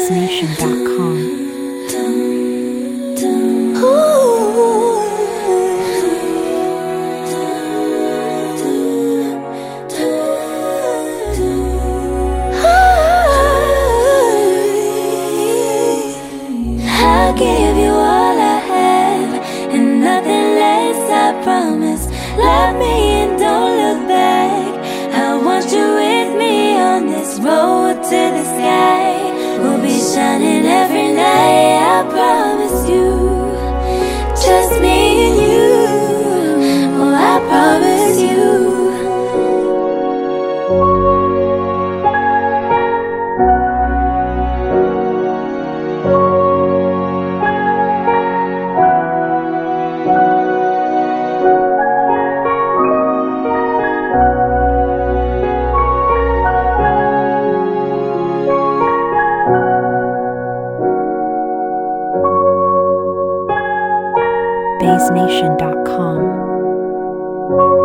BaseNation.com. I'll give you all I have and nothing less, I promise. Love me and don't look back. I want you with me on this road to the sky. We'll be shining every night, I promise you. Just me and you, oh I promise you. BaseNation.com.